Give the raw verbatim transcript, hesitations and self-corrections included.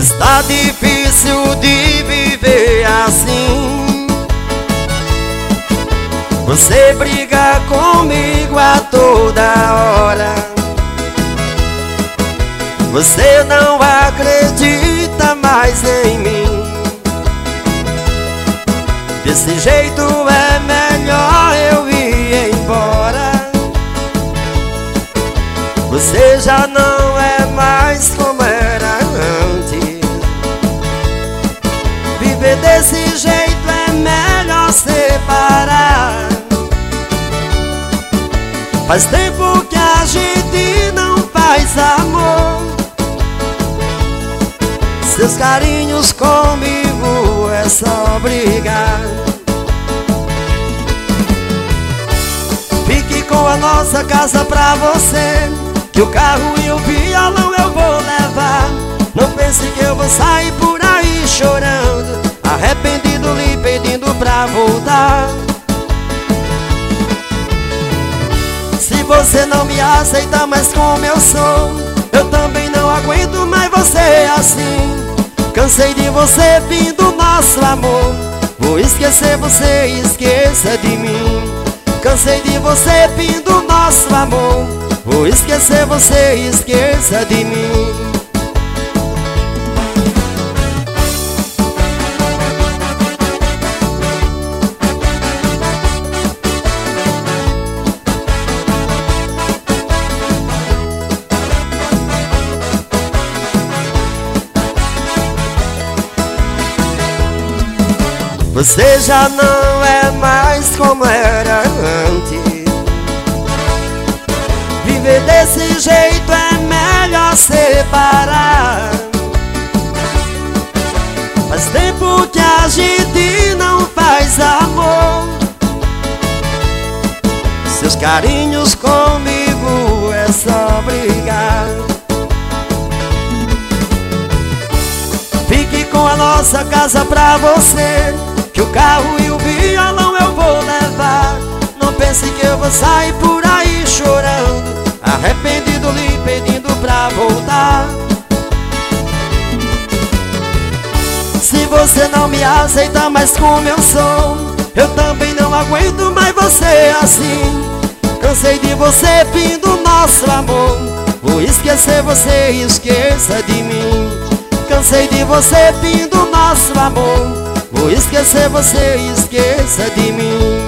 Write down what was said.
Está difícil de viver assim. Você briga comigo a toda hora. Você não acredita mais em mim. Desse jeito é melhor eu ir embora. Você já não é mais como era antes. Viver desse jeito é melhor separar. Faz tempo que a gente não faz amor. Seus carinhos comigo é só brigar. Fique com a nossa casa pra você, que o carro e o violão eu vou levar. Não pense que eu vou sair por aí chorando, arrependido lhe pedindo pra voltar. Se você não me aceita mais como eu sou, eu também não aguento mais você assim. Cansei de você, fim do nosso amor. Vou esquecer você, esqueça de mim. Cansei de você, fim do nosso amor. Vou esquecer você, esqueça de mim. Você já não é mais como era antes. Viver desse jeito é melhor separar. Faz tempo que a gente não faz amor. Seus carinhos comigo é só brigar. Fique com a nossa casa pra você, que o carro e o violão eu vou levar. Não pense que eu vou sair por aí chorando, arrependido lhe pedindo pra voltar. Se você não me aceita mais como eu sou, eu também não aguento mais você assim. Cansei de você, fim do nosso amor. Vou esquecer você, esqueça de mim. Cansei de você, fim do nosso amor. Vou esquecer você, esqueça de mim.